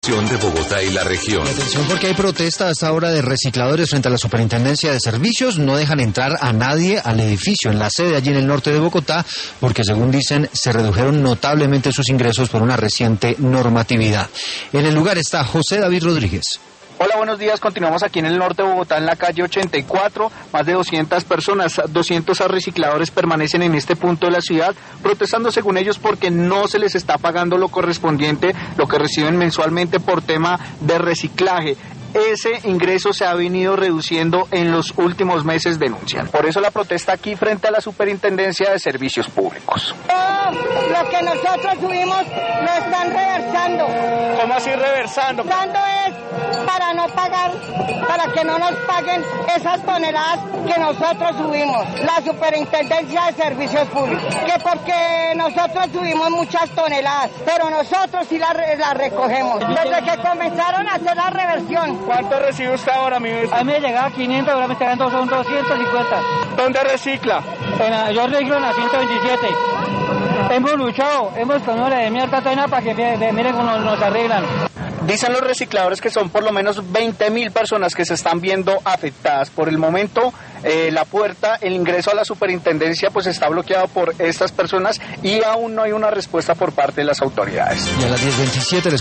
de Bogotá y la región. Atención porque hay protesta a esta hora de recicladores frente a la Superintendencia de Servicios. No dejan entrar a nadie al edificio en la sede allí en el norte de Bogotá porque, según dicen, se redujeron notablemente sus ingresos por una reciente normatividad. En el lugar está José David Rodríguez. Hola, buenos días. Continuamos aquí en el norte de Bogotá, en la calle 84. Más de 200 personas, 200 recicladores permanecen en este punto de la ciudad, protestando según ellos porque no se les está pagando lo correspondiente, lo que reciben mensualmente por tema de reciclaje. Ese ingreso se ha venido reduciendo en los últimos meses, denuncian. Por eso la protesta aquí frente a la Superintendencia de Servicios Públicos. Lo que nosotros subimos lo están reversando. ¿Cómo así reversando? Reversando es para no pagar, para que no nos paguen esas toneladas que nosotros subimos. La Superintendencia de Servicios Públicos. Que porque nosotros subimos muchas toneladas, pero nosotros sí las recogemos. Desde que comenzaron a hacer la reversión. ¿Cuánto recibe usted ahora, mi vecino? A mí me llegaba 500, ahora me están dando son 250. ¿Dónde recicla? Yo reciclo en la 127. Hemos luchado, hemos con una de mierda toda para que miren cómo nos arreglan. Dicen los recicladores que son por lo menos 20.000 personas que se están viendo afectadas. Por el momento, la puerta, el ingreso a la superintendencia pues está bloqueado por estas personas y aún no hay una respuesta por parte de las autoridades. Y a las 10:27